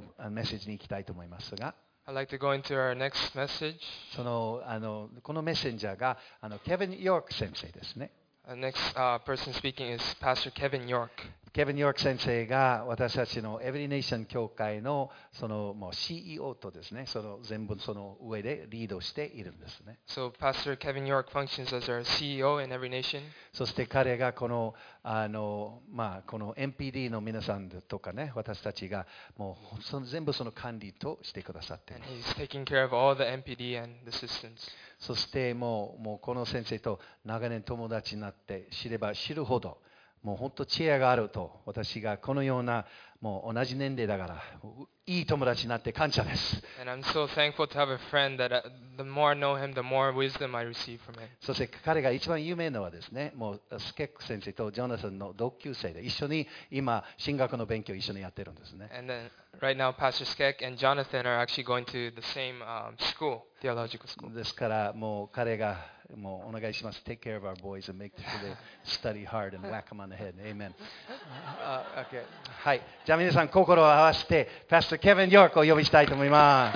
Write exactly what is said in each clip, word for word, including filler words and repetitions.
メッセージに行きたいと思いますが、 I'd like to go into our next message. そのあのこのメッセンジャーがあのケビン・ヨーク先生ですね。 The next uh, person speaking is Pastor Kevin York. ケビン・ヨーク先生が私たちのエブリネーション教会のそのもう シーイーオー とですね、その全部その上でリードしているんですね。 So Pastor Kevin York functions as our シーイーオーin Every Nation. そして彼がこのあのまあこの エムピーディー の皆さんとかね、私たちがもうその全部その管理としてくださってい And ます。 he's taking care of all theエムピーディーand the assistants. そしてもうもうこの先生と長年友達になって知れば知るほどもう本当知恵があると、私がこのようなもう同じ年齢だからいい友達になって感謝です。 And I'm so thankful to have a friend that uh, the more I know him, the more wisdom I receive from him. そして彼が一番有名なのはですね、もうスケック先生とジョナサンの同級生で一緒に今神学の勉強を一緒にやってるんですね。 And then right now, Pastor Skek and Jonathan are actually going to the same um, school, theological school. ですからもう彼がもうお願いします。Take care of our boys and make sure they study hard and whack them on the head. Amen. uh, okay. はい。じゃあ皆さん心を合わせてパスターケビン・ヨークをお呼びしたいと思います。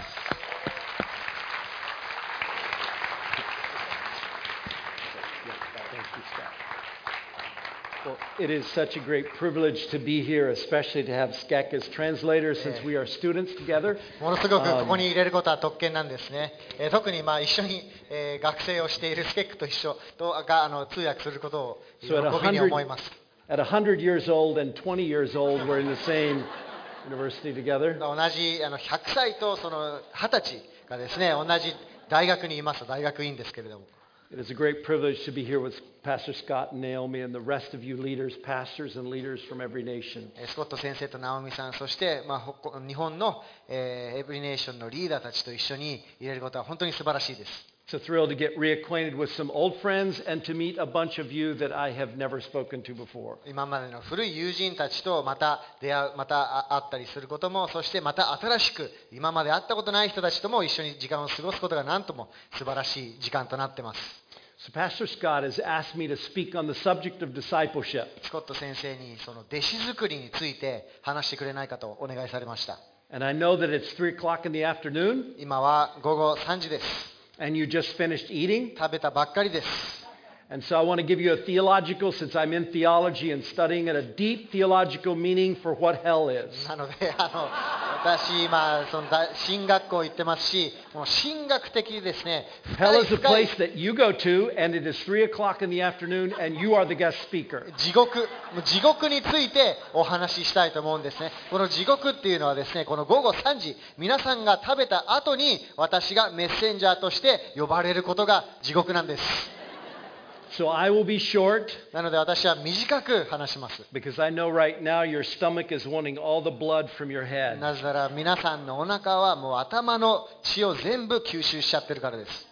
Well, it is such a great privilege to be here, especially to have Skek as translator since we are students together. ものすごくここに入れることは特権なんですね。えー特にまあ一緒に、えー学生をしているスケックと一緒とがあの通訳することを喜 So at びに 100, 思います。 at one hundred years old and twenty years old, we're in the same university together. 同じあのひゃくさいとそのはたちがですね、同じ大学にいます。大学院ですけれども。 It is a great privilege to be here with Pastor Scott and Naomi and the rest of you leaders, pastors and leaders from every nation. えースコット先生とナオミさん、そして、まあ、ほこ日本の、えーエブリネーションのリーダーたちと一緒に入れることは本当に素晴らしいです。 It's a thrill to get reacquainted with some old friends and to meet a bunch of you that I have never spoken to before. 今までの古い友人たちとまた出会う、また会ったりすることも、そしてまた新しく今まで会ったことない人たちとも一緒に時間を過ごすことが何とも素晴らしい時間となっています。 So Pastor Scott has asked me to speak on the subject of discipleship. スコット先生にその弟子作りについて話してくれないかとお願いされました。 And I know that it's three o'clock in the afternoon 今は午後さんじです。 and you just finished eating. 食べたばっかりです。 And so I want to give you a theological, since I'm in theology and studying it, a deep theological meaning for what hell is. なので、あの私今その大進学校行ってますし、もう進学的にですね、 Hell is a 深い place that you go to, and it is three o'clock in the afternoon, and you are the guest speaker. 地獄、もう地獄についてお話ししたいと思うんですね。この地獄っていうのはですね、この午後さんじ、皆さんが食べた後に私がメッセンジャーとして呼ばれることが地獄なんです。 So I will be short なので私は短く話します。 because I know right now your stomach is wanting all the blood from your head. なぜなら皆さんのお腹はもう頭の血を全部吸収しちゃってるからです。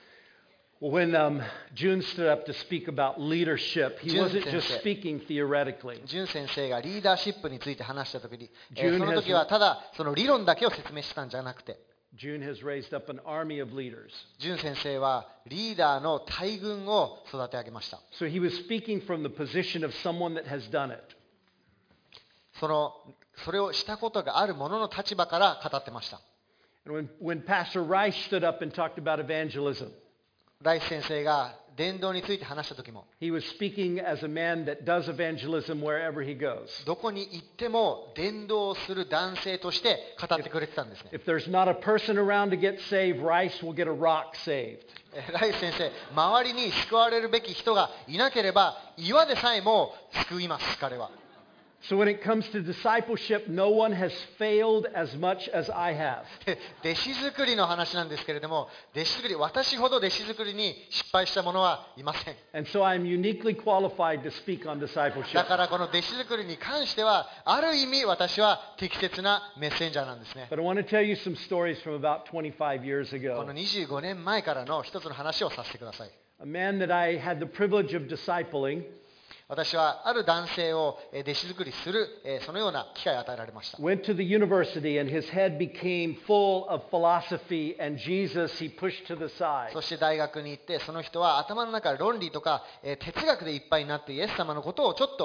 When um, June stood up to speak about leadership, he June wasn't just sensei. speaking theoretically. ジュン先生がリーダーシップについて話したときに、えー June その時はただその理論だけを説明したんじゃなくて、 June has raised up an army of leaders. ジュン先生はリーダーの大軍を育て上げました。 So he was speaking from the position of someone that has done it. そのそれをしたことがある者の立場から語ってました。 And when, when Pastor Rice stood up and talked about evangelism, ライス先生が伝道について話した時も、 he was speaking as a man that does evangelism wherever he goes. どこに行っても伝道をする男性として語ってくれてたんですね。 If there's not a person around to get saved, Rice will get a rock saved. えライス先生、周りに救われるべき人がいなければ岩でさえも救います、彼は。 So when it comes to discipleship, no one has failed as much as I have. で弟子作りの話なんですけれども、弟子作り、私ほど弟子作りに失敗した者はいません。 And so I'm uniquely qualified to speak on だ discipleship. からこの弟子作りに関しては、ある意味私は適切なメッセンジャーなんですね。 But I want to tell you some stories from about twenty-five years この ago. にじゅうごねんまえからの一つの話をさせてください。 A man that I had the privilege of discipling 私はある男性をえー弟子作りする、えーそのような機会を与えられました。 went to the university and his head became full of philosophy and Jesus he pushed to the side. そして大学に行って、その人は頭の中で論理とか、えー哲学でいっぱいになってイエス様のことをちょっと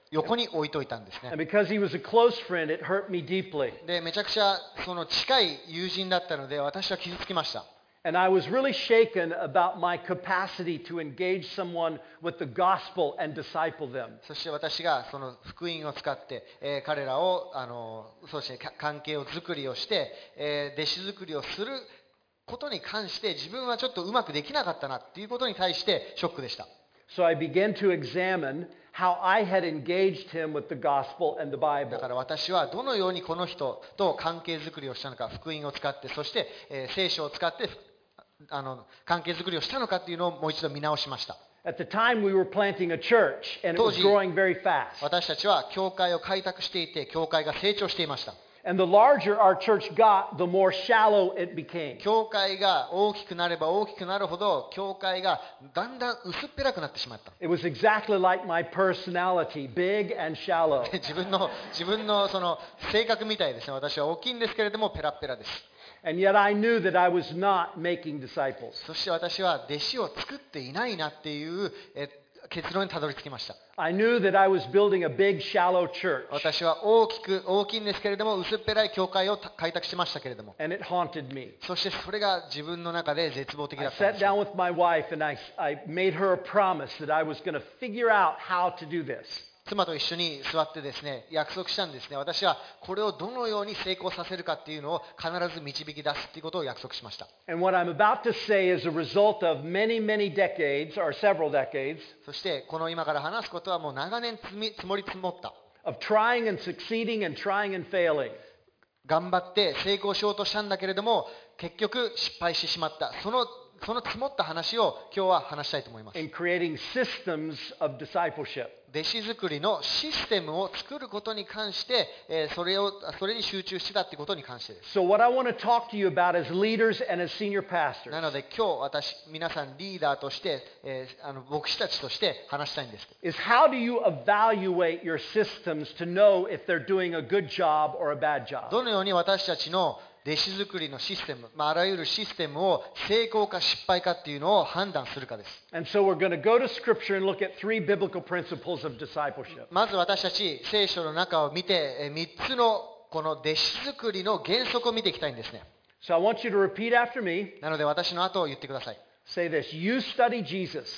横に置いといたんです And ね。 because he was a close friend, it hurt me deeply. で、めちゃくちゃその近い友人だったので、私は傷つきました。 And I was really shaken about my capacity to engage someone with the gospel and disciple them. そして私がその福音を使って、えー彼らをあのそうですね、か関係を作りをして、えー弟子作りをすることに関して自分はちょっとうまくできなかったなっていうことに対してショックでした。 So I began to examine how I had engaged him with the gospel and the だ Bible. から私はどのようにこの人と関係づくりをしたのか、福音を使って、そして、えー聖書を使ってあの関係づくりをしたのかっていうのをもう一度見直しました。 At the time, we were planting a church, and it was 当時、 growing very fast. 私たちは教会を開拓していて、教会が成長していました。 And the larger our church got, the more shallow it became. 教会が大きくなれば大きくなるほど、教会がだんだん薄っぺらくなってしまった。 It was exactly like my personality, big and shallow. 自分の自分のその性格みたいですね。私は大きいんですけれどもペラッペラです。 And yet I knew that I was not making disciples. そして私は弟子を作っていないなっていうえ結論にたどり着きました。 I knew that I was building a big, shallow church, 私は大きく大きいんですけれども薄っぺらい教会を開拓してましたけれども、 and it haunted me. そしてそれが自分の中で絶望的だ I ったん sat ですよ。 down with my wife and I, I made her a promise that I was going to figure out how to do this. 妻と一緒に座ってですね、約束したんですね。私はこれをどのように成功させるかっていうのを必ず導き出すっていうことを約束しました。 And what I'm about to say is a result of many, many decades, or several decades, そしてこの今から話すことはもう長年積み積もり積もった。 of trying and succeeding and trying and failing. 頑張って成功しようとしたんだけれども、結局失敗してしまった。そのその積もった話を今日は話したいと思います。 In creating systems of discipleship. 弟子作りのシステムを作ることに関して、えーそれをそれに集中してたってことに関してです。 So what I want to talk to you about as leaders and as senior pastors なので今日私皆さんリーダーとして、えーあの牧師たちとして話したいんです。 is how do you evaluate your systems to know if they're doing a good job or a bad job? どのように私たちの弟子作りのシステム、まあ、あらゆるシステムを成功か失敗かっていうのを判断するかです。 And so we're going to go to Scripture and look at three biblical principles of discipleship. まず私たち聖書の中を見て、えーみっつのこの弟子作りの原則を見ていきたいんですね。 So I want you to repeat after me. なので私の後を言ってください。 Say this. You study Jesus.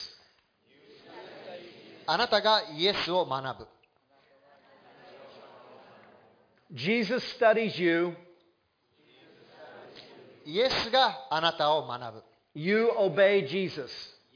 あなたがイエスを学ぶ。 Jesus studies you. イエスがあなたを学ぶ。 You obey Jesus.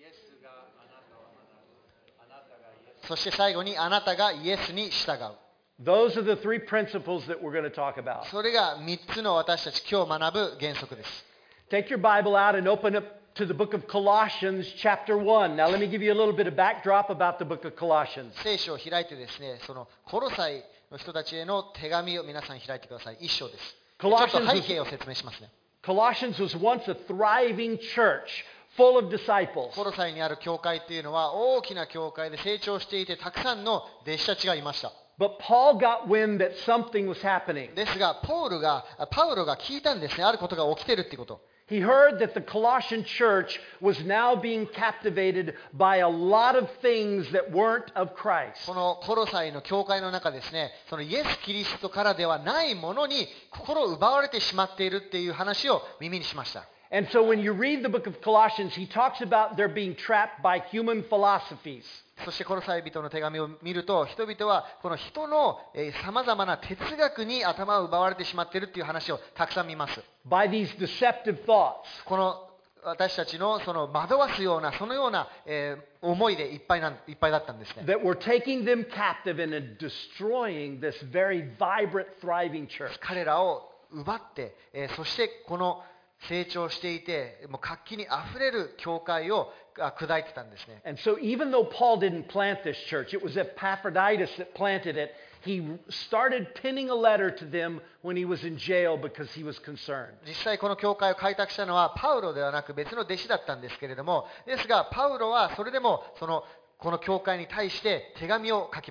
そして最後にあなたがイエスに従う。 Those are the three principles that we're going to talk about. それがみっつの私たち今日学ぶ原則です。 Take your Bible out and open up to the book of Colossians, chapter one. Now, let me give you a little bit of backdrop about the book of Colossians. 聖書を開いてですね、そのコロサイの人たちへの手紙を皆さん開いてください。一章です。ちょっ Colossians と背景を説明しますね。 Colossians was once a thriving church full of disciples. コロサイにある教会っていうのは大きな教会で成長していてたくさんの弟子たちがいました。 But Paul got wind that something was happening. ですが、ポールが、パウロが聞いたんですね。あることが起きてるってこと。 He heard that the Colossian church was now being captivated by a lot of things that weren't of Christ. このコロサイの教会の中ですね、そのイエス・キリストからではないものに心を奪われてしまっているっていう話を耳にしました。 And so when you read the book of Colossians, he talks about their being trapped by human philosophies. そしてコロサイ人の手紙を見ると、人々はこの人のさまざまな哲学に頭を奪われてしまっているっていう話をたくさん見ます。 By these deceptive thoughts. この私たちのその惑わすようなそのような、えー思いでいっぱいなんいっぱいだったんですね。 That were taking them captive and destroying this very vibrant, thriving church. 彼らを奪って、えーそしてこの成長していてもう活気にあふれる教会をあ砕いてたんですね。 And so even though Paul didn't plant this church, it was Epaphroditus that planted it. He started penning a letter to them when he was in jail because he was concerned. 実際この教会を開拓したのはパウロではなく別の弟子だったんですけれども、ですがパウロはそれでもそのこの教会に対して手紙を書きました。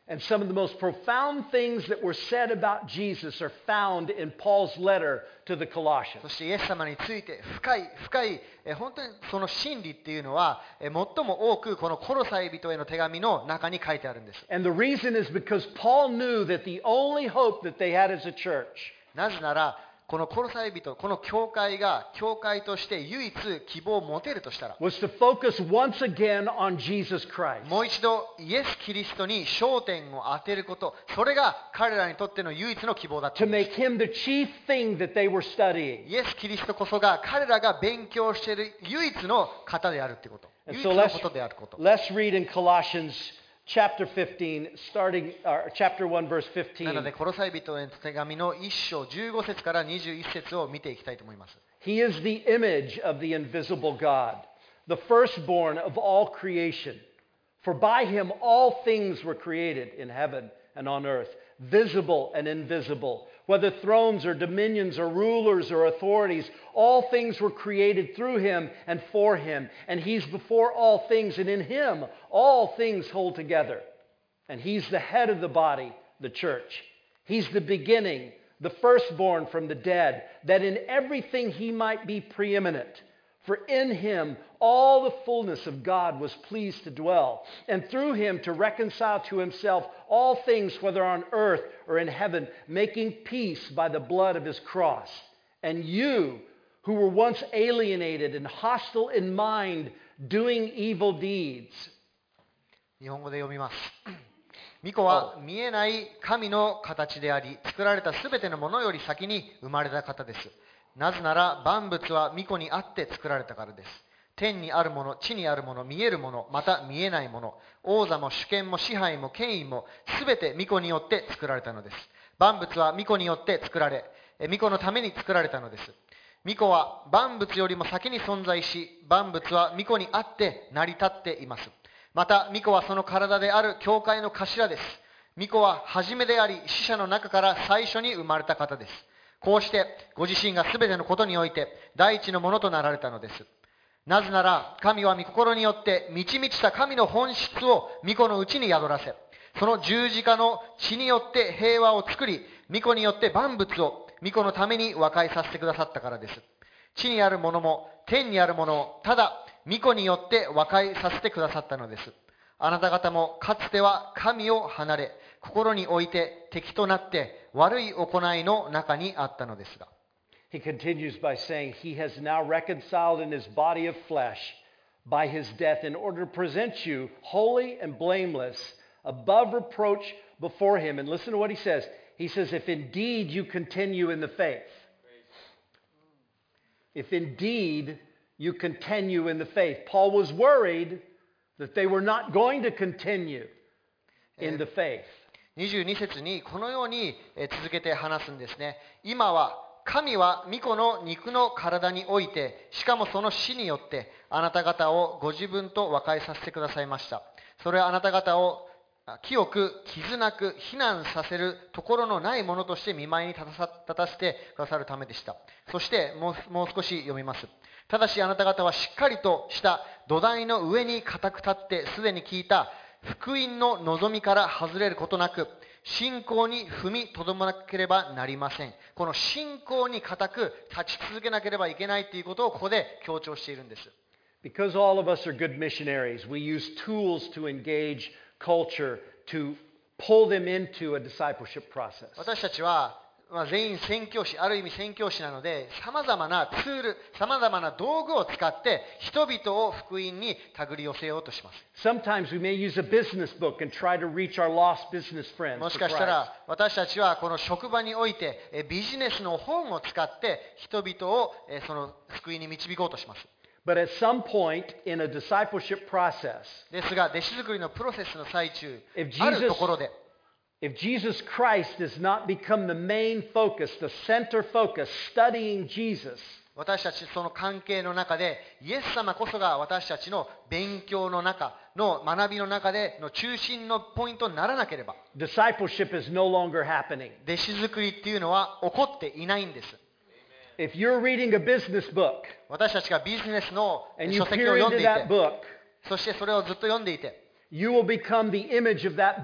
And some of the most profound things that were said about Jesus are found in Paul's letter to the そ Colossians. してイエス様について深い深いえ本当にその真理っていうのはえ最も多くこのコロサイ人への手紙の中に書いてあるんです。 And the reason is because Paul knew that the only hope that they had as a church なぜならこのコロサイ人この教会が教会として唯一希望を持てるとしたら was to focus once again on Jesus Christ. もう一度イエス・キリストに焦点を当てることそれが彼らにとっての唯一の希望だった To んです make him the chief thing that they were studying. イエス・キリストこそが彼らが勉強している唯一の方であるということ And 唯 so 一の let's, ことであること let's read in Colossians chapter fifteen, starting, uh, chapter one, verse なの 15. でコロサイ人への手紙のいっ章じゅうご節からにじゅういち節を見ていきたいと思います He is the image of the invisible God, the firstborn of all creation. For by him all things were created in heaven and on earth, visible and invisible. Whether thrones or dominions or rulers or authorities, all things were created through him and for him. And he's before all things, and in him all things hold together. And he's the head of the body, the church. He's the beginning, the firstborn from the dead, that in everything he might be preeminent. For in him all the fullness of God was pleased to dwell, and through him to reconcile to himself all things, whether on earth or in heaven, making peace by the blood of his cross. And you, who were once alienated and hostile in mind, doing evil deeds. 日本語で読みます御子は見えない神の形であり作られたすべてのものより先に生まれた方ですなぜなら万物は御子にあって作られたからです。天にあるもの、地にあるもの、見えるもの、また見えないもの、王座も主権も支配も権威もすべて御子によって作られたのです。万物は御子によって作られ、御子のために作られたのです。御子は万物よりも先に存在し、万物は御子にあって成り立っています。また御子はその体である教会の頭です。御子は初めであり、死者の中から最初に生まれた方です。こうしてご自身がすべてのことにおいて第一のものとなられたのです。なぜなら神は御心によって満ち満ちた神の本質を御子のうちに宿らせ、その十字架の血によって平和を作り、御子によって万物を御子のために和解させてくださったからです。地にあるものも天にあるものもただ御子によって和解させてくださったのです。あなた方もかつては神を離れ、心において敵となって悪い行いの中にあったのですが。 He continues by saying, He has now reconciled in His body of flesh by His death in order to present you holy and blameless, above reproach before Him. And listen to what He says. He says, if indeed you continue in the faith. If indeed you continue in the faith. Paul was worried that they were not going to continue in the faith. にじゅうに節にこのように続けて話すんですね。今は神は御子の肉の体において、しかもその死によってあなた方をご自分と和解させてくださいました。それはあなた方を清く傷なく非難させるところのないものとして見舞いに立たさ立たせてくださるためでした。そしてもう、もう少し読みます。ただしあなた方はしっかりとした土台の上に固く立ってすでに聞いた福音の望みから外れることなく、信仰に踏みとどまなければなりません。この信仰に固く立ち続けなければいけないということをここで強調しているんです。 Because all of us are good missionaries, we use tools to engage culture to pull them into a discipleship process. 私たちはまあ、全員宣教師、ある意味宣教師なので、さまざまなツール、さまざまな道具を使って人々を福音に手繰り寄せようとします。 Sometimes we may use a business book and try to reach our lost business friends. もしかしたら私たちはこの職場においてビジネスの本を使って人々をその福音に導こうとします。 But at some point in a discipleship process, ですが弟子作りのプロセスの最中、 if ある Jesus, ところで if Jesus Christ does not become the main focus, the center focus, studying Jesus, 私たちその関係の中でイエス様こそが私たちの勉強の中の学びの中での中心のポイントにならなければ discipleship is no longer happening. 弟子作りっていうのは起こっていないんです。 If you're reading a business book 私たちがビジネスの and you 書籍 peer を読ん into でい that て、 book, そしてそれをずっと読んでいて、 you will become the image of that book.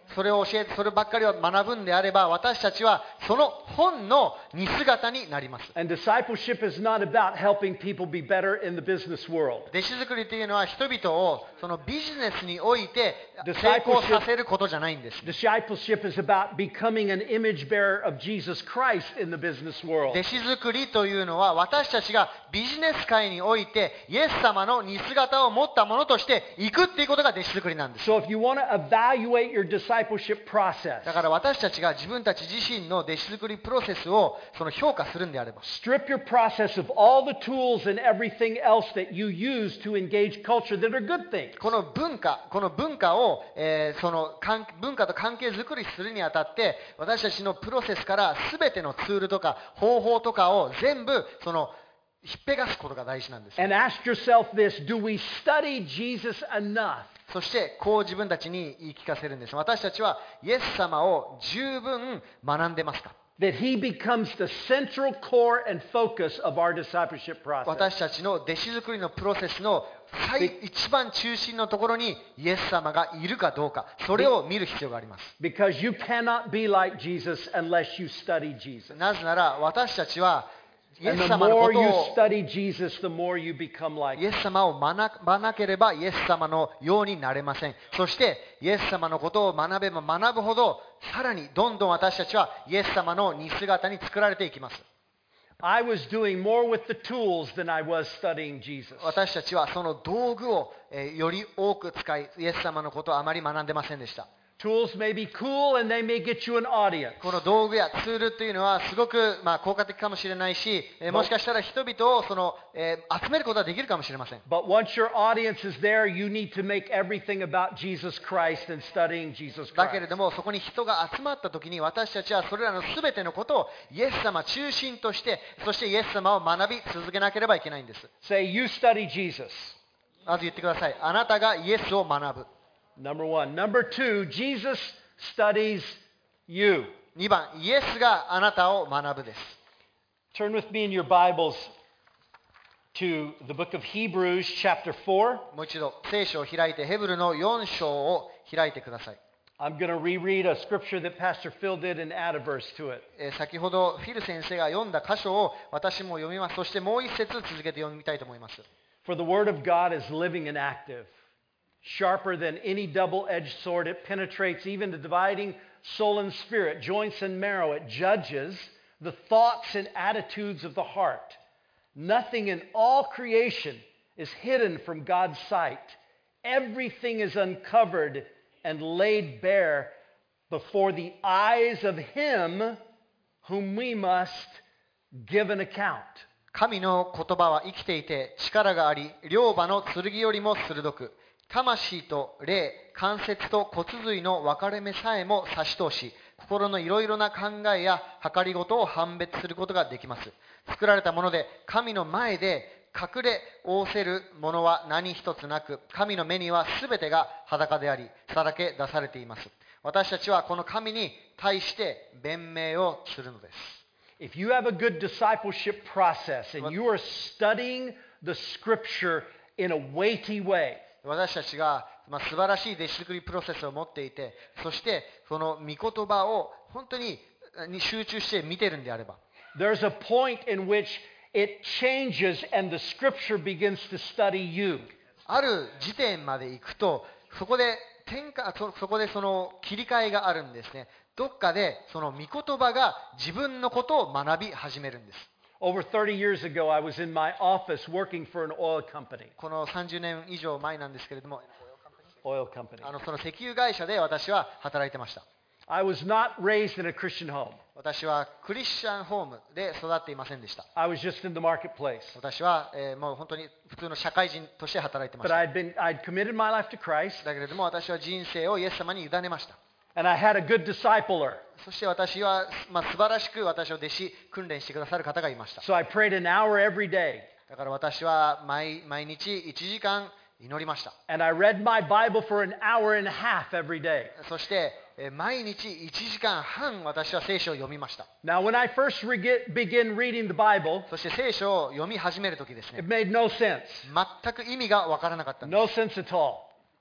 それを教えて、そればっかりを学ぶんであれば、私たちはその本の似姿になります。 And discipleship is not about helping people be better in the business world. 弟子作りというのは人々をそのビジネスにおいて成功させることじゃないんです。 Discipleship is about becoming an image bearer of Jesus Christ in the business world. 弟子作りというのは私たちがビジネス界においてイエス様の似姿を持ったものとしていくっていうことが弟子作りなんです。 So if you want to evaluate your discipleship process, だから私たちが自分たち自身の弟子作りプロセスをその評価するんであれば、 strip your process of all the tools and everything else that you use to engage culture that are good things. この文化、この文化を、えー、その文化と関係づくりするにあたって私たちのプロセスから全てのツールとか方法とかを全部そのひっぺがすことが大事なんです。 And ask yourself this, do we study Jesus enough? そしてこう自分たちに言い聞かせるんです。私たちはイエス様を十分学んでますか？ That he becomes the central core and focus of our discipleship process. 私たちの弟子作りのプロセスの最一番中心のところにイエス様がいるかどうか、それを見る必要があります。 Because you cannot be like Jesus unless you study Jesus. なぜなら私たちはイエ And ス the 様のこ more と you を study Jesus, the more you become like イエス様を学ばなければイエス様のようになれません。そしてイエス様のことを学べば学ぶほどさらにどんどん私たちはイエス様の似姿に作られていきます。 I was doing more with the tools than I was studying Jesus. 私たちはその道具を、えーより多く使いイエス様のことをあまり学んでませんでした。 Tools may be cool and they may get you an audience. この道具やツールというのはすごく、まあ、効果的かもしれないし、えーもしかしたら人々をその、えー集めることはできるかもしれません。 But once your audience is there, you need to make everything about Jesus Christ and studying Jesus だけれ Christ. どもそこに人が集まった時に私たちはそれらの全てのことをイエス様中心としてそしてイエス様を学び続けなければいけないんです。 Say, you study Jesus. まず言ってください。あなたがイエスを学ぶ。 Number one. Number two, Jesus studies you. にばん、イエスがあなたを学ぶです。 Turn with me in your Bibles to the book of Hebrews, chapter four. もう一度聖書を開いてヘブルのよん章を開いてください。 I'm going to reread a scripture that Pastor Phil did and add a verse to it. えー先ほどフィル先生が読んだ箇所を私も読みます。そしてもう一節続けて読みたいと思います。 For the word of God is living and active, sharper than any double-edged sword. It penetrates even to dividing soul and spirit, joints and marrow. It judges the thoughts and attitudes of the heart. Nothing in all creation is hidden from God's sight. Everything is uncovered and laid bare before the eyes of Him whom we must give an account. 神の言葉は生きていて力があり、両刃の剣よりも鋭く、魂と霊、関節と骨髄の分かれ目さえも差し通し、心のいろいろな考えや計りごとを判別することができます。作られたもので、神の前で隠れ仰せるものは何一つなく、神の目にはすべてが裸であり、さらけ出されています。私たちはこの神に対して弁明をするのです。 If you have a good discipleship process and you are studying the scripture in a weighty way, 私たちが、まあ、素晴らしい弟子作りプロセスを持っていて、そしてその御言葉を本当にに集中して見てるんであれば、 there's a point in which it changes and the scripture begins to study you. ある時点まで行くと、そこで転換、そそこでその切り替えがあるんですね。どっかでその御言葉が自分のことを学び始めるんです。 Over thirty years ago, I was in my office working for an oil company. このさんじゅうねん以上前なんですけれども、 Oil company. あのその石油会社で私は働いてました。 I was not raised in a Christian home. 私はクリスチャンホームで育っていませんでした。 I was just in the marketplace. 私は、えーもう本当に普通の社会人として働いてまし But た。 I'd been I'd committed my life to Christ, だけれども私は人生をイエス様に委ねました。 and I had a good discipler. そして私は、まあ、素晴らしく私を弟子訓練してくださる方がいました。 So I prayed an hour every day, だから私は 毎, 毎日いちじかん祈りました。 and I read my Bible for an hour and a half every day. そしてえー毎日いちじかんはん私は聖書を読みました。 Now, when I first re- began reading the Bible, そして聖書を読み始めるときです it ね、 made no sense. 全く意味がわからなかったんで No sense at all.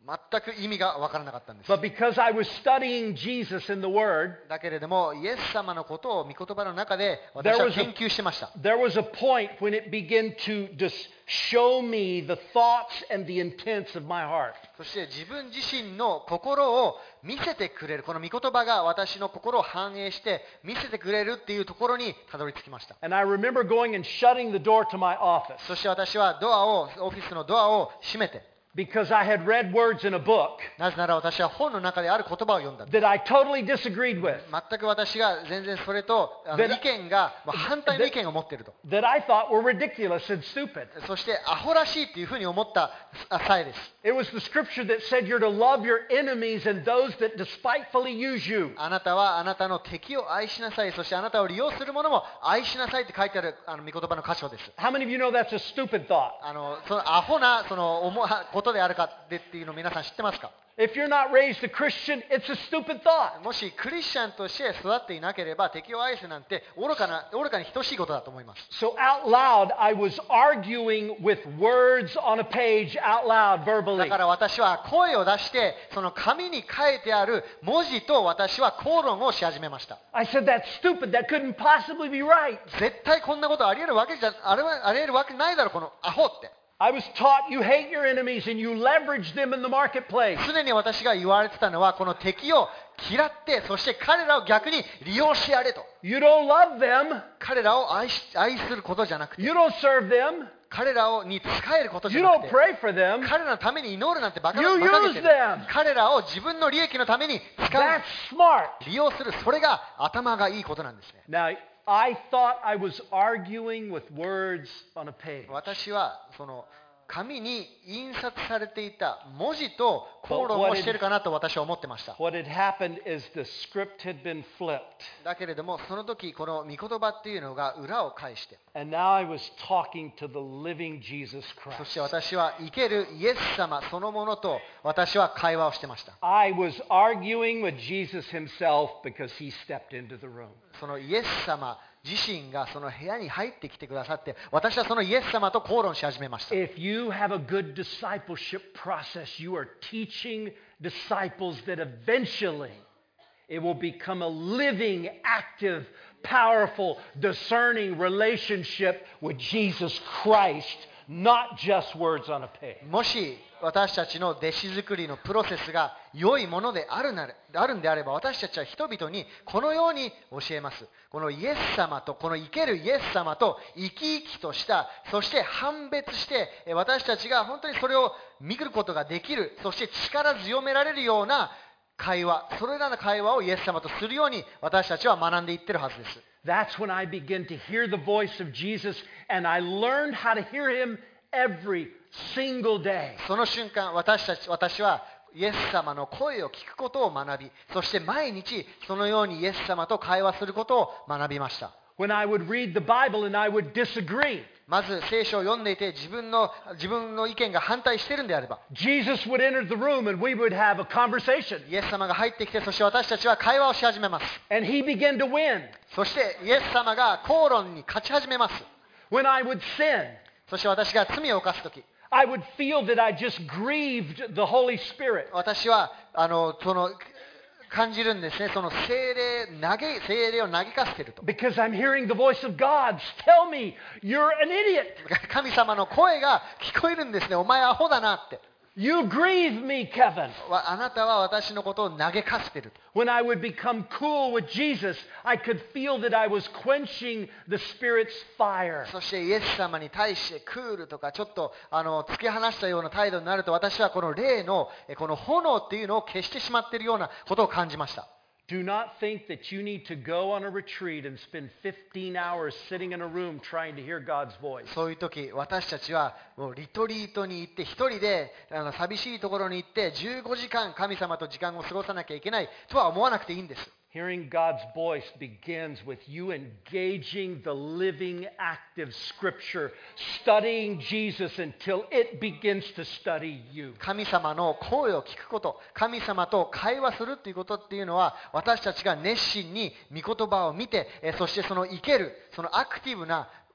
全く意味が分からなかったんです。 But because I was studying Jesus in the Word, だけれども、イエス様のことを御言葉の中で私は研究してました。 there was a point when it began to just show me the thoughts and the intents of my heart. そして自分自身の心を見せてくれる、この御言葉が私の心を反映して見せてくれるっていうところにたどり着きました。 And I remember going and shutting the door to my office そして私はドアを、オフィスのドアを閉めて、 because I had read words in a book なぜなら私は本の中である言葉を読んだ。 that I totally disagreed with, 全く私が全然それとあの That- 意見がまあ反対の意見を持っていると。 that I thought were ridiculous and stupid. そしてアホらしいっていうふうに思った際です。 It was the scripture that said you're to love your enemies and those that despitefully use you. あなたはあなたの敵を愛しなさい、そしてあなたを利用する者も愛しなさいって書いてあるあの御言葉の箇所です。 How many of you know that's a stupid thought? あのそのアホなその思うことであるかでっていうのを皆さん知ってますか？ If you're not raised a Christian, it's a stupid thought. もしクリスチャンとして育っていなければ敵を愛すなんて愚かな愚かに等しいことだと思います。 So out loud, I was arguing with words on a page out loud, だ verbally. から私は声を出してその紙に書いてある文字と私は口論をし始めました。 I said, that's stupid. That couldn't possibly be right. 絶対こんなことありえるわけじゃあれはありえるわけないだろこのアホって。 I was taught you hate your enemies and you leverage them in the marketplace. 常に私が言われてたのはこの敵を嫌ってそして彼らを逆に利用してやれと。 You don't love them. 彼らを愛し愛することじゃなくて You don't serve them. 彼らをに仕えることじ You ゃなく don't て pray for them. 彼らのために祈るなんてバカ You バカげて use る them. 彼らを自分の利益のために使 That's う smart. 利用するそれが頭がいいことなんですね。 Now, I thought I was arguing with words on a page. 私はその紙に印刷されていた文字と口論をしているかなと私は思ってました。 What had happened is the script had been flipped. だけれどもその時この御言葉っていうのが裏を返して、 And now I was talking to the living Jesus そ Christ. して私は生けるイエス様そのものと私は会話をしてました。 I was arguing with Jesus himself because he stepped into the room. そのイエス様自身がその部屋に入ってきてくださって、私はそのイエス様と口論し始めました。 If you have a good discipleship process, you are teaching disciples that eventually it will become a living, active, powerful, discerning relationship with Jesus Christ, not just words on a page. もし私たちの弟子作りのプロセスが良いものであるなあるんであれば、私たちは人々にこのように教えます。このイエス様とこの生けるイエス様と生き生きとした、そして判別して私たちが本当にそれを見ることができる、そして力強められるような会話、それらの会話をイエス様とするように私たちは学んでいってるはずです。 That's when I begin to hear the voice of Jesus, and I learned how to hear him every single day. その瞬間、私たち私はイエス様の声を聞くことを学び、そして毎日そのようにイエス様と会話することを学びました。 When I would read the Bible and I would disagree, まず聖書を読んでいて自分の自分の意見が反対しているんであれば、 Jesus would enter the room and we would have a conversation. イエス様が入ってきて、そして私たちは会話をし始めます。 And he began to win. そしてイエス様が口論に勝ち始めます。 When I would sin, そして私が罪を犯すとき、 I would feel that I just grieved the Holy Spirit. 私はあのその感じるんですね。その聖霊投げ聖霊を投げかせていると。 Because I'm hearing the voice of God tell me, you're an idiot. 神様の声が聞こえるんですね。お前アホだなって。 You grieve me, Kevin. あなたは私のことを投げかせている。 When I would become cool with Jesus, I could feel that I was quenching the Spirit's fire. そしてイエス様に対してクールとかちょっとあの突き放したような態度になると、私はこの霊のこの炎っていうのを消してしまっているようなことを感じました。 Do not think that you need to go on a retreat and spend fifteen hours sitting in a room trying to hear God's voice. そういう時、私たちはもうリトリートに行って一人であの寂しいところに行ってじゅうごじかん神様と時間を過ごさなきゃいけないとは思わなくていいんです。 Hearing God's voice begins with you engaging the living, active Scripture, studying Jesus until it begins to study you. 神様の声を聞くこと、神様と会話するということっていうのは、私たちが熱心に御言葉を見て、そしてその生ける、そのアクティブな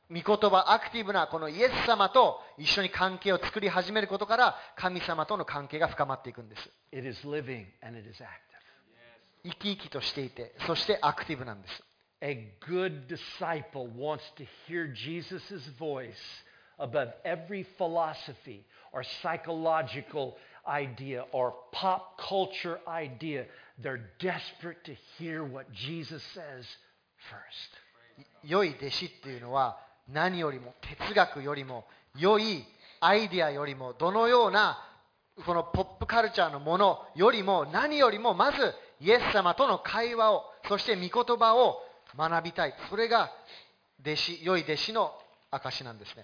御言葉、アクティブなこのイエス様と一緒に関係を作り始めることから神様との関係が深まっていくんです。 It is living and it is active. 生き生きとしていて、そしてアクティブなんです。 A good disciple wants to hear Jesus' voice above every philosophy or psychological idea or pop culture idea. They're desperate to hear what Jesus says first. 良い弟子っていうのは何よりも哲学よりも良いアイデアよりもどのようなこのポップカルチャーのものよりも何よりもまずイエス様との会話をそして御言葉を学びたい。それが弟子、良い弟子の証なんですね。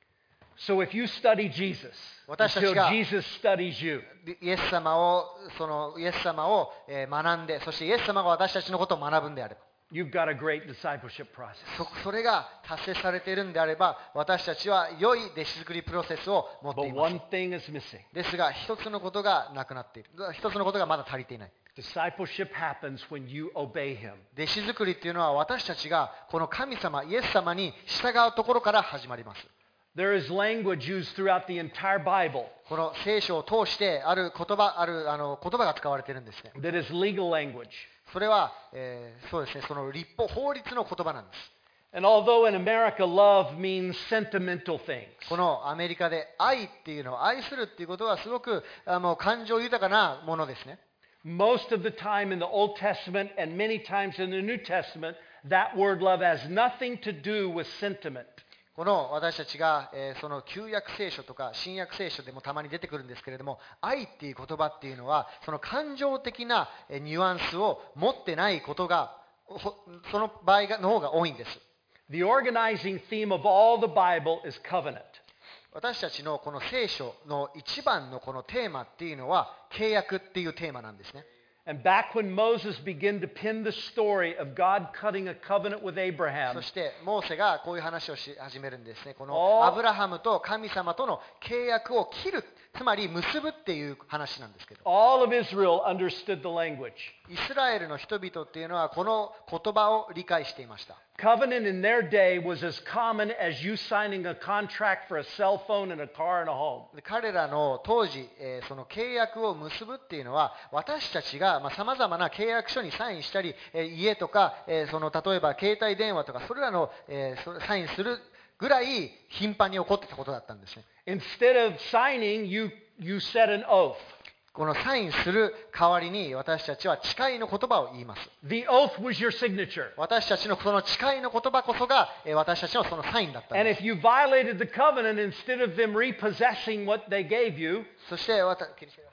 So if you study Jesus 私たち until が Jesus studies you, イエス様をそのイエス様をえー学んで、そしてイエス様が私たちのことを学ぶんであれば、 you've got a great discipleship process. そそれが達成されているんであれば、私たちは良い弟子作りプロセスを持ってい But ます。 one thing is missing. ですが、一つのことがなくなっている。一つのことがまだ足りていない。 Discipleship happens when you obey him. 弟子作りっていうのは私たちがこの神様、イエス様に従うところから始まります。 There is language used throughout the entire Bible この聖書を通してある言葉、あるあの言葉が使われているんですね。 that is legal language. それは、えーそうですね、その立法、法律の言葉なんです。 And although in America love means sentimental things, このアメリカで愛っていうのを愛するっていうことはすごくあの感情豊かなものですね。 most of the time in the Old Testament and many times in the New Testament, that word love has nothing to do with sentiment. この私たちが、えーその旧約聖書とか新約聖書でもたまに出てくるんですけれども、愛っていう言葉っていうのはその感情的なえーニュアンスを持ってないことがほその場合がの方が多いんです。 The organizing theme of all the Bible is covenant. 私たちのこの聖書の一番のこのテーマっていうのは契約っていうテーマなんですね。 And back when Moses began to pin the story of God cutting a covenant with Abraham, そしてモーセがこういう話をし始めるんですね。こおのアブラハムと神様との契約を切る、つまり結ぶっていう話なんですけど、 all of Israel understood the language. イスラエルの人々っていうのはこの言葉を理解していました。 Covenant in their day was as common as you signing a contract for a cell phone and a car and a home. で彼らの当時、えーその契約を結ぶっていうのは私たちがさまざ、まな契約書にサインしたり、えー家とか、えーその例えば携帯電話とかそれらの、えーそれサインするぐらい頻繁に起こってたことだったんですね。 Instead of signing, you, you said an oath. このサインする代わりに私たちは誓いの言葉を言います。 The oath was your signature. 私たちのその誓いの言葉こそがえー私たちのそのサインだったん And です if you violated the covenant, instead of them repossessing what they gave you, そしてわた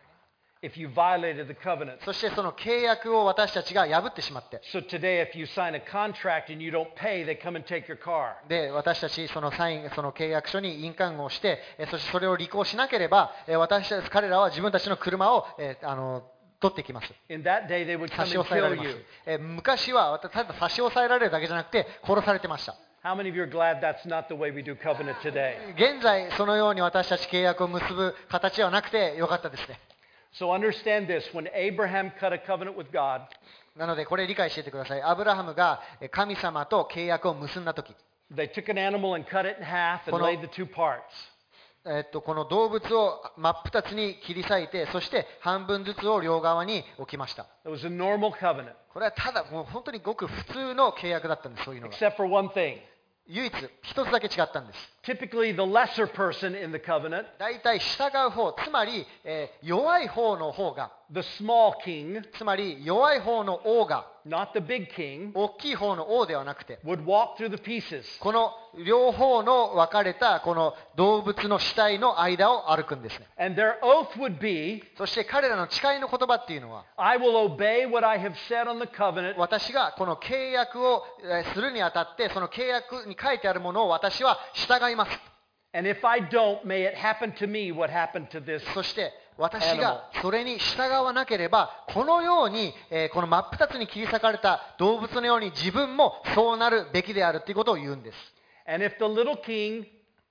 if you violated the covenant. そしてその契約を私たちが破ってしまって、 So today, if you sign a contract and you don't pay, they come and take your car. で私たちそのサインその契約書に印鑑をしてえそしてそれを履行しなければえ私たち彼らは自分たちの車をえあの取ってきます。 In that day, they would 差 come し and 押さえられ kill ます you. え昔はただ差し押さえられるだけじゃなくて殺されてました。 How many of you are glad that's not the way we do covenant today? 現在そのように私たち契約を結ぶ形はなくてよかったですね。 So understand this. When Abraham cut a covenant with God, なのでこれ理解していてください。アブラハムがえ神様と契約を結んだとき、 they took an animal and cut it in half and この laid the two parts. えっと、この動物を真っ二つに切り裂いて、そして半分ずつを両側に置きました。 It was a normal covenant, これはただもう本当にごく普通の契約だったんです。そういうのが except for one thing. 唯一一つだけ違ったんです。 Typically, the lesser person in the covenant, 大体従う方、つまり、えー弱い方の方が、 the small king, つまり弱い方の王が not the big king, 大きい方の王ではなくて、 would walk through the pieces. この両方の分かれたこの動物の死体の間を歩くんですね。 And their oath would be, そして彼らの誓いの言葉っていうのは、 I will obey what I have said on the covenant, 私がこの契約をえーするにあたって、その契約に書いてあるものを私は従います。 and if I don't, may it happen to me what happened to this. そして私がそれに従わなければ、このように、えーこの真っ二つに切り裂かれた動物のように自分もそうなるべきであるということを言うんです。 And if the little king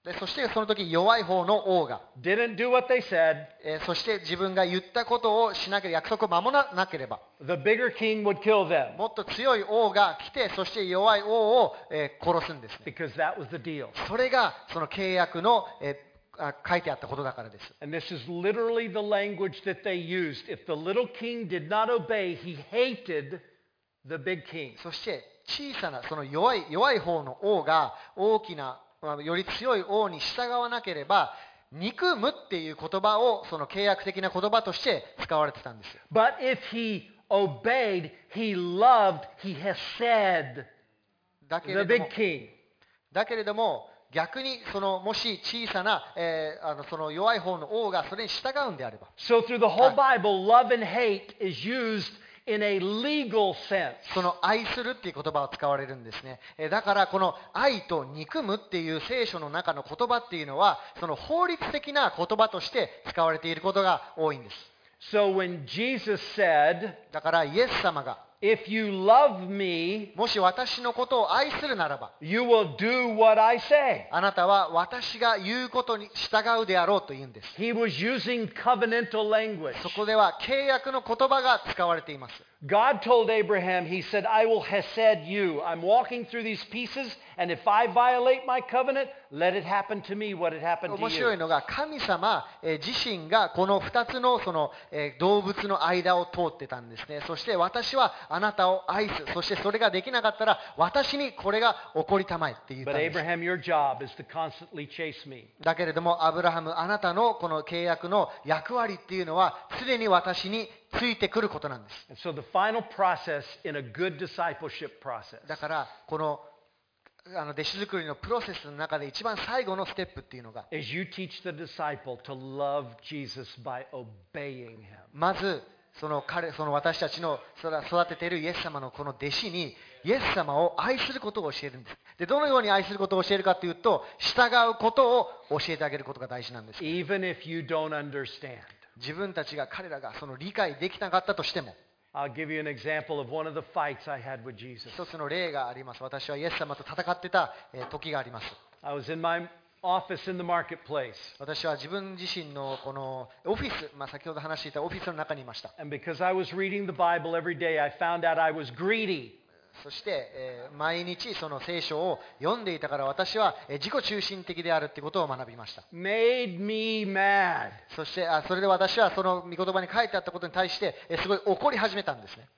でそしてその時弱い方の王が、 didn't do what they said, えーそして自分が言ったことをしなければ、約束を守らなければ、 the bigger king would kill them もっと強い王が来て、そして弱い王を、えー殺すんですね。 because that was the deal. それがその契約の、えーあ書いてあったことだからです。 And this is literally the language that they used. If the little king did not obey, he hated the big king. そして小さなその弱い弱い方の王が大きな、まあより強い王に従わなければ、憎むっていう言葉をその契約的な言葉として使われてたんですよ。 But if he obeyed, he loved, he has said だけ the れど big も king. だけれども逆にそのもし小さな、えーあのその弱い方の王がそれに従うんであれば、 So through the whole Bible, love and hate is used in a legal sense. その愛するっていう言葉を使われるんですね。えーだからこの愛と憎むっていう聖書の中の言葉っていうのは、その法律的な言葉として使われていることが多いんです。 So when Jesus said, だからイエス様が、 if you love me, もし私のことを愛するならば、 you will do what I say. あなたは私が言うことに従うであろうと言うんです。 He was using covenantal language. そこでは契約の言葉が使われています。 God told Abraham, He said, I will hesed you. I'm walking through these pieces, and if I violate my covenant, let it happen to me what had happened to 面白い you. のが、神様、えー自身がこのふたつの、その、えー動物の間を通ってたんですね。そして私はあなたを愛す。そしてそれができなかったら私にこれが起こりたまえって言ったん But です。 Abraham, your job is to constantly chase me. だけれどもアブラハム、あなたのこの契約の役割っていうのは常に私についてくることなんです。 And so the final process in a good discipleship process だからこのあの弟子作りのプロセスの中で一番最後のステップっていうのが、 is you teach the disciple to love Jesus by obeying him. まずその彼その私たちのそれ育てているイエス様のこの弟子にイエス様を愛することを教えるんです。でどのように愛することを教えるかというと、従うことを教えてあげることが大事なんです。 Even if you don't understand. 自分たちが彼らがその理解できなかったとしても、 I'll give you an example of one of the fights I had with Jesus. 一つの例があります。私はイエス様と戦ってたえー時があります。 I was in my office in the marketplace. 私は自分自身のこのオフィス、まあ、先ほど話していたオフィスの中にいました。 And because I was reading the Bible every day, I found out I was greedy. そして、えー毎日その聖書を読んでいたから、私はえー自己中心的であるということを学びました。 Made me mad. そしてあそれで私はその御言葉に書いてあったことに対してえーすごい怒り始めたんですね。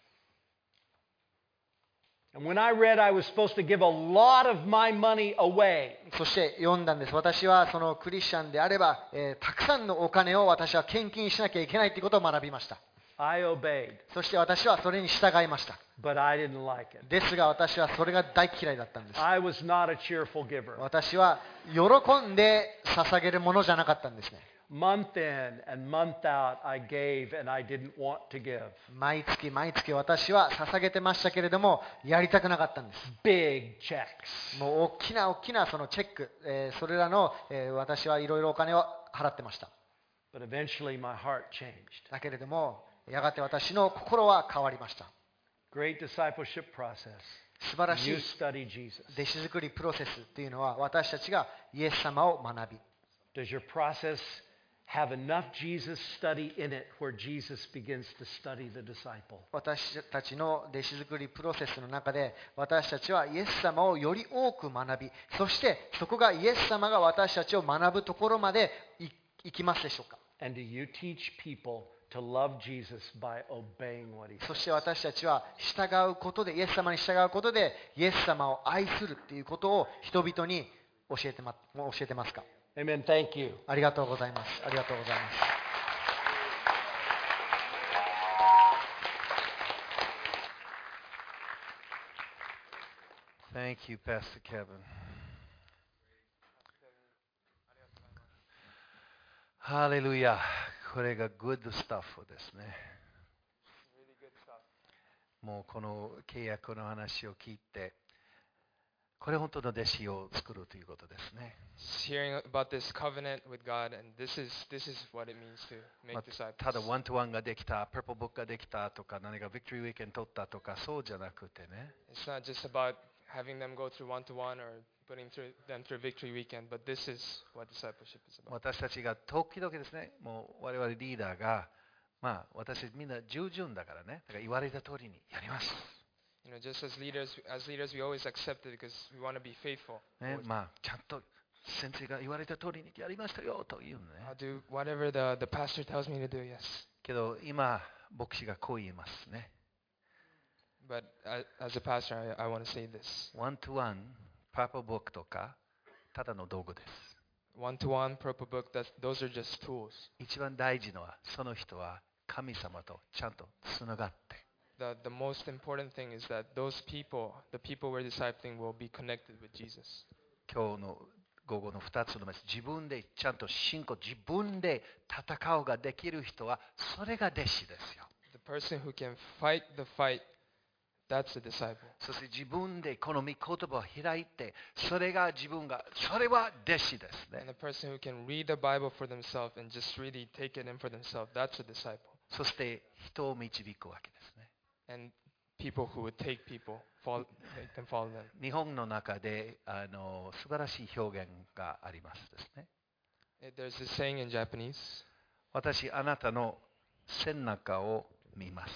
And when I read I was supposed to give a lot of my money away, そして読んだんです。私はそのクリスチャンであれば、えーたくさんのお金を私は献金しなきゃいけないということを学びました。 I obeyed, そして私はそれに従いました。 but I didn't like it. ですが私はそれが大嫌いだったんです。 I was not a cheerful giver. 私は喜んで捧げるものじゃなかったんですね。 Month in and month out, I gave and I didn't want to give. 毎月毎月私は捧げてましたけれども、やりたくなかったんです。 Big checks. もう大きな大きなそのチェック、えーそれらの、えー私はいろいろお金を払ってました。 But eventually my heart changed. だけれども、やがて私の心は変わりました。 Great discipleship process. 素晴らしい You study Jesus. 弟子作りプロセスっていうのは、私たちがイエス様を学び、 Does your process have enough Jesus study in it where Jesus begins to study the disciple? 私たちの弟子作りプロセスの中で、私たちはイエス様をより多く学び、そしてそこがイエス様が私たちを学ぶところまで行きますでしょうか。 And do you teach people to love Jesus by obeying what he そ says? して私たちは従うことで、イエス様に従うことで、イエス様を愛するっていうことを人々に教えてま、教えてますか。 Amen. Thank you. ありがとうございます。ありがとうございます。 Thank you, Pastor Kevin. ハレルヤ。これが good stuff ですね。もうこの契約の話を聞いて、これ本当の弟子を作るということですね。 Hearing about this covenant with God, and this is this is what it means to ま make あただ disciples. ワントワンができた、パープルブックができたとか、何かビクトリーウィーケンド取ったとか、そうじゃなくてね。 It's not just about having them go through one-to-one or putting through them through Victory Weekend, but this is what discipleship is about. 私たちが時々ですね、もう我々リーダーが、まあ私みんな従順だからね、だから言われた通りにやります。 You know, just as leaders, as leaders, we always accept it because we want to be faithful. ね、まあちゃんと先生が言われた通りにやりましたよというのね。 I'll do whatever the, the pastor tells me to do, yes. けど今牧師がこう言いますね。 But uh, as a pastor, I, I want to say this. ワントゥワン、パープルブックとかただの道具です。 One-to-one, purple book, that's, those are just tools. 一番大事なのはその人は神様とちゃんとつながって。 The, the most important thing is that those people, the people we're discipling, will be connected with Jesus. 今日の午後のふたつのメッセージ、自分でちゃんと信仰、自分で戦うができる人はそれが弟子ですよ。 The person who can fight the fight, that's a disciple. そして自分でこの御言葉を開いて、それが自分が、それは弟子ですね。 And the person who can read the Bible for themselves and just really take it in for themselves, that's a disciple. そして人を導くわけですね。 And people who would take people, follow, make them follow them. 日本の中であの素晴らしい表現がありますですね。 There's this saying in Japanese, 私、あなたの背中を見ます。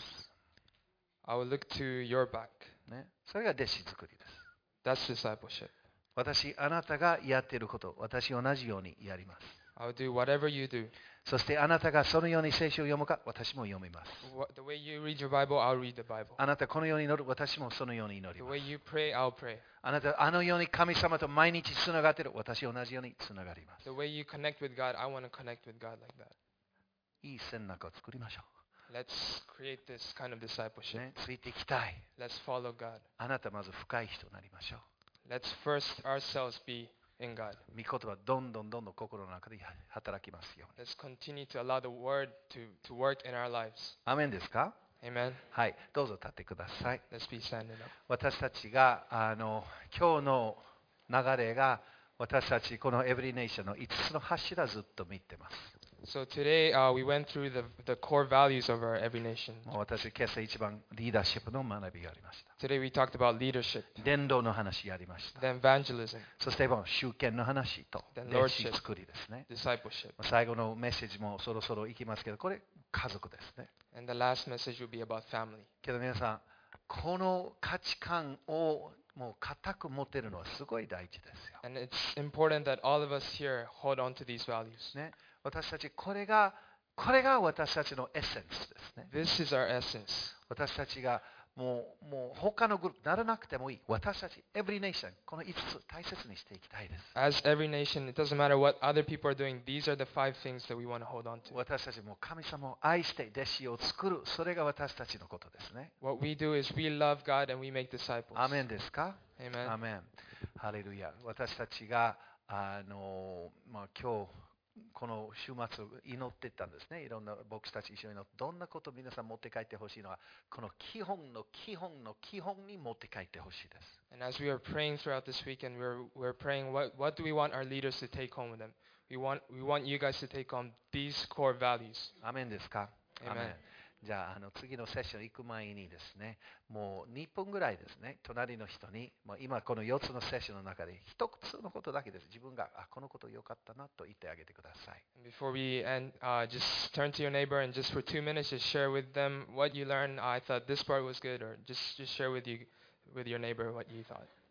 I will look to your back. ね、それが弟子作りです。 That's discipleship. 私、あなたがやっていること、私同じようにやります。 I will do whatever you do. そしてあなたがそのように聖書を読むか、私も読みます。 What, the way you read your Bible, I'll read the Bible. あなたこのように祈る、私もそのように祈り The ま way す。 you pray, I'll pray. あなたあのように神様と毎日つながっている、私同じようにつながります。 The way you connect with God, I want to connect with God like that. いい背中を作りましょ Let's create this kind of う。 discipleship. ね、ついていきたい。 Let's follow God. あなたまず深い人になりましょう。 Let's first ourselves be in God. 御言葉どんどんどんどん心の中で働きますように。 Let's continue to allow the Word to, to work in our lives. アーメンですか？ Amen. はい、どうぞ立ってください。 Let's be standing up. 私たちがあの今日の流れが私たちこのエブリネーションのいつつの柱ずっと見てます。 So today uh, we went through the, the core values of our Every Nation. もう私今朝一番リーダーシップの学びがありました。 Today we talked about leadership, 伝道の話やりました。 then evangelism, そしてもう集権の話と Then 弟子 lordship. 作りですね。 discipleship. 最後のメッセージもそろそろいきますけど、これ家族ですね。 And the last message will be about family. けど皆さん、この価値観をもう固く持てるのはすごい大事ですよ。 And it's important that all of us here hold on to these values. ね、私たちこれがこれが私たちのエッセンスですね。 This is our essence. 私たちがもうもう他のグループならなくてもいい。私たち、エブリネーション、このいつつ大切にしていきたいです。 As every nation, it doesn't matter what other people are doing, these are the five things that we want to hold on to. 私たちも神様を愛して弟子を作る。それが私たちのことですね。 What we do is we love God and we make disciples. アーメンですか？ Amen. アーメン。ハレルヤ。私たちがあの、まあ、今日この週末祈っていったんですね。いろんな牧師たち一緒に祈って、どんなことを皆さん持って帰ってほしいのは、この基本の基本の基本に持って帰ってほしいです。 And as we are praying throughout this weekend, we're, we're praying, what, what do we want our leaders to take home with them? We want, we want you guys to take on these core values. アーメンですか？ Amen. アーメン。じゃあ、あの次のセッション行く前にですね、もうにぷんぐらいですね、隣の人に、もう今このよっつのセッションの中で一つのことだけです。自分が、あ、このこと良かったなと言ってあげてください。 And before we end, uh, just turn to your neighbor and just for two minutes, just share with them what you learned. I thought this part was good, or just, just share with you, with your neighbor what you thought.